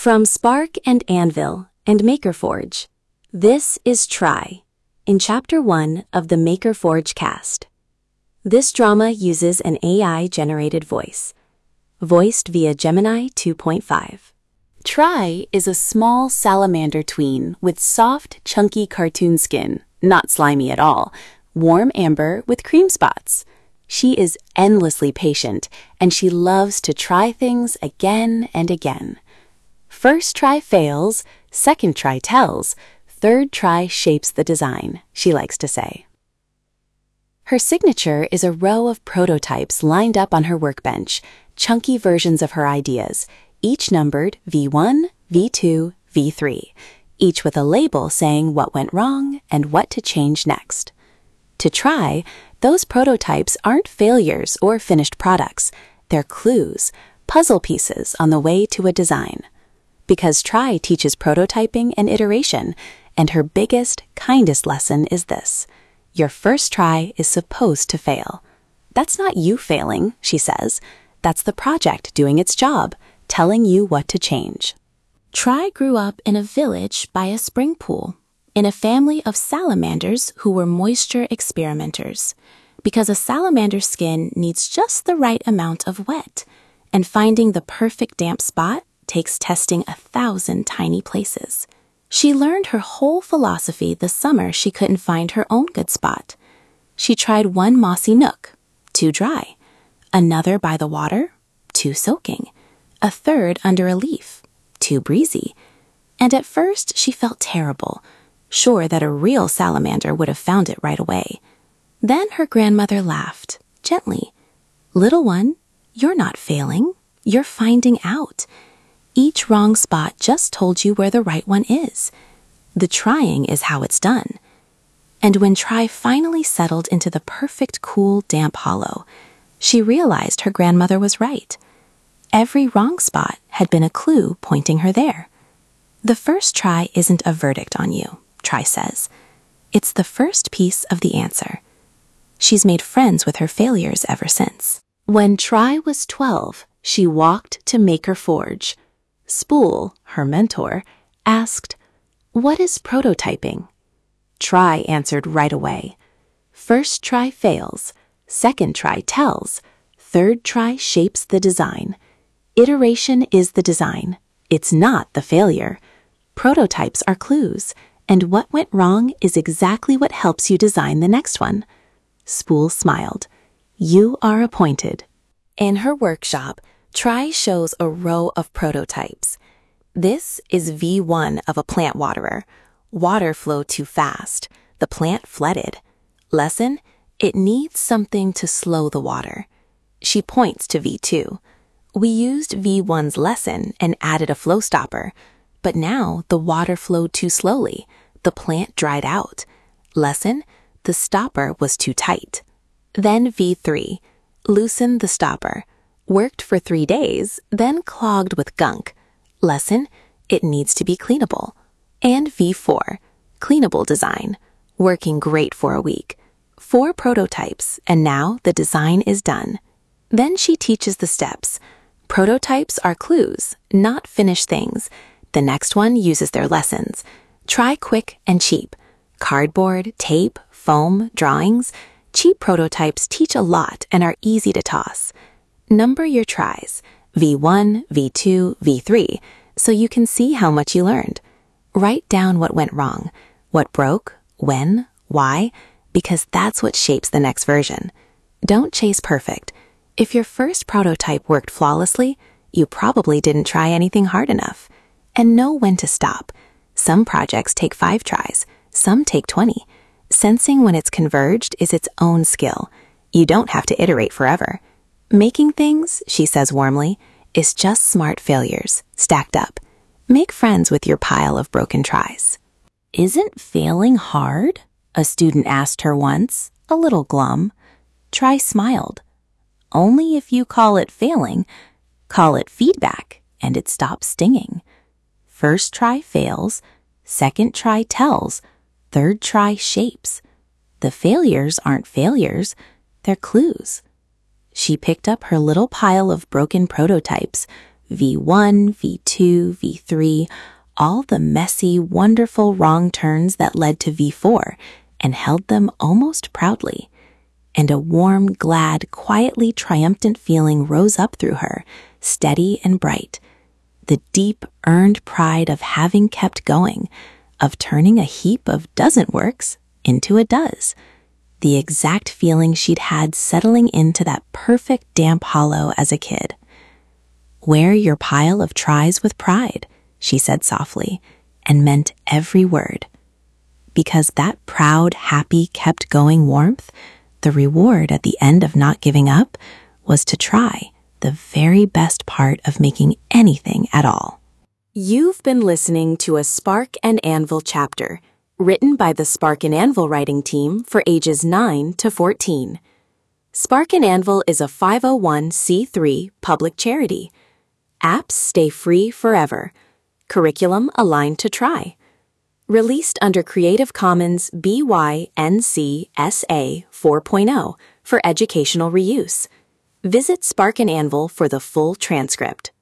From Spark and Anvil and MakerForge, this is Try, in Chapter 1 of the MakerForge cast. This drama uses an AI-generated voice, voiced via Gemini 2.5. Try is a small salamander tween with soft, chunky cartoon skin, not slimy at all, warm amber with cream spots. She is endlessly patient, and she loves to try things again and again. First try fails, second try tells, third try shapes the design, she likes to say. Her signature is a row of prototypes lined up on her workbench, chunky versions of her ideas, each numbered V1, V2, V3, each with a label saying what went wrong and what to change next. To Try, those prototypes aren't failures or finished products. They're clues, puzzle pieces on the way to a design. Because Try teaches prototyping and iteration, and her biggest, kindest lesson is this: your first try is supposed to fail. That's not you failing, she says. That's the project doing its job, telling you what to change. Try grew up in a village by a spring pool, in a family of salamanders who were moisture experimenters, because a salamander's skin needs just the right amount of wet, and finding the perfect damp spot takes testing 1,000 tiny places. She learned her whole philosophy the summer she couldn't find her own good spot. She tried one mossy nook, too dry, another by the water, too soaking, a third under a leaf, too breezy, and at first she felt terrible, sure that a real salamander would have found it right away. Then her grandmother laughed, gently. "Little one, you're not failing, you're finding out. Each wrong spot just told you where the right one is. The trying is how it's done." And when Try finally settled into the perfect cool, damp hollow, she realized her grandmother was right. Every wrong spot had been a clue pointing her there. The first try isn't a verdict on you, Try says. It's the first piece of the answer. She's made friends with her failures ever since. When Try was 12, she walked to MakerForge. Spool, her mentor, asked, "What is prototyping?" Try answered right away. First try fails, second try tells, third try shapes the design. Iteration is the design. It's not the failure. Prototypes are clues, and what went wrong is exactly what helps you design the next one. Spool smiled. You are appointed. In her workshop, Try shows a row of prototypes. This is V1 of a plant waterer. Water flowed too fast. The plant flooded. Lesson: it needs something to slow the water. She points to V2. We used V1's lesson and added a flow stopper, but now the water flowed too slowly. The plant dried out. Lesson: the stopper was too tight. Then V3. Loosen the stopper. Worked for 3 days, then clogged with gunk. Lesson: it needs to be cleanable. And V4. Cleanable design. Working great for a week. 4 prototypes, and now the design is done. Then she teaches the steps. Prototypes are clues, not finished things. The next one uses their lessons. Try quick and cheap. Cardboard, tape, foam, drawings. Cheap prototypes teach a lot and are easy to toss. Number your tries, V1, V2, V3, so you can see how much you learned. Write down what went wrong, what broke, when, why, because that's what shapes the next version. Don't chase perfect. If your first prototype worked flawlessly, you probably didn't try anything hard enough. And know when to stop. Some projects take 5 tries, some take 20. Sensing when it's converged is its own skill. You don't have to iterate forever. Making things, she says warmly, is just smart failures, stacked up. Make friends with your pile of broken tries. "Isn't failing hard?" a student asked her once, a little glum. Try smiled. "Only if you call it failing, call it feedback, and it stops stinging. First try fails, second try tells, third try shapes. The failures aren't failures, they're clues." She picked up her little pile of broken prototypes. V1, V2, V3, all the messy, wonderful wrong turns that led to V4, and held them almost proudly. And a warm, glad, quietly triumphant feeling rose up through her, steady and bright. The deep, earned pride of having kept going, of turning a heap of doesn't works into a does. The exact feeling she'd had settling into that perfect damp hollow as a kid. "Wear your pile of tries with pride," she said softly, and meant every word. Because that proud, happy, kept going warmth, the reward at the end of not giving up, was to try, the very best part of making anything at all. You've been listening to a Spark and Anvil chapter, written by the Spark and Anvil writing team for ages 9 to 14. Spark and Anvil is a 501c3 public charity. Apps stay free forever. Curriculum aligned to try. Released under Creative Commons BY-NC SA 4.0 for educational reuse. Visit Spark and Anvil for the full transcript.